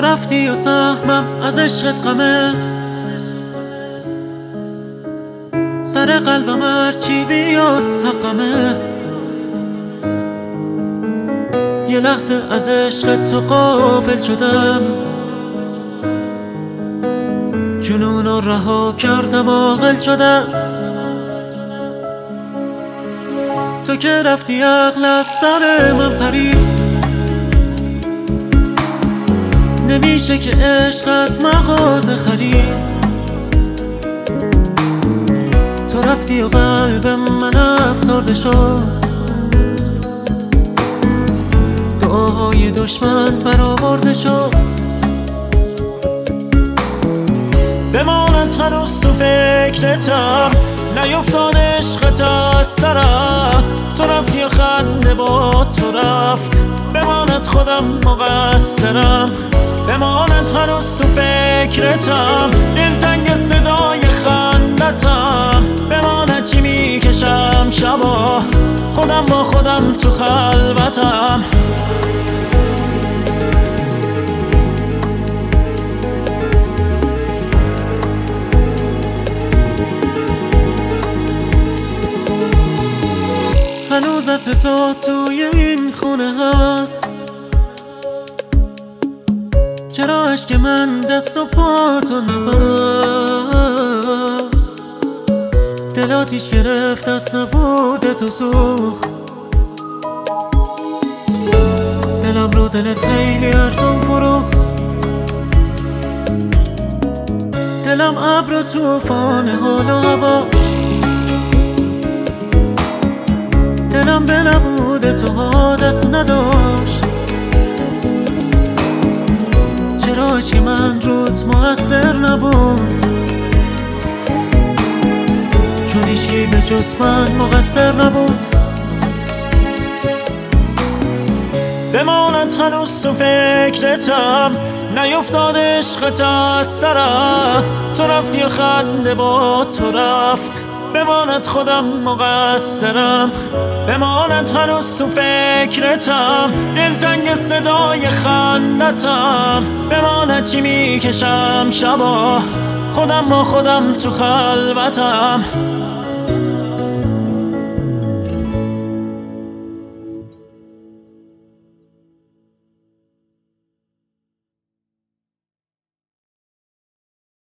رفتی و سهمم از عشقت غمه، سر قلبم هرچی بیاد حقمه. یه لحظه از عشقت تو غافل شدم، جنونو رها کردم عاقل شدم. تو که رفتی عقل از سر من پرید، نمیشه که عشق از مغازه خرید. تو رفتی و قلبم من افسرده شد، دعاهای دشمن برآورده شد. بماند هنوز تو فکرتم، نیفتاد عشقت از سرم. تو رفتی و خنده با تو رفت، بماند خودم مقصرم. بماند هنوز تو فکرتم، دلتنگ صدای خندتم. بماند چی میکشم شبا، خودم با خودم تو خلوتم. هنوز عطر تو توی این خونه هست، چرا عشق من دست و پا تو نبست؟ دل آتیش گرفت دست نبوده تو سوخت، دلم رو دلت خیلی ارزون فروخت. دلم ابر و توفان حال و هوا، دلم به نبوده تو عادت نداشت. چرا عشق من روت مؤثر نبود؟ چون هیچکی به جز من مقصر نبود. بماند هنوز تو فکرتم، نیفتاد عشقت از سرم. تو رفتی و خنده با تو رفت، بماند خودم مقصرم. بماند هنوز تو فکرتم، دلتنگ صدای خندتم. بماند چی میکشم شبا، خودم با خودم تو خلوتم.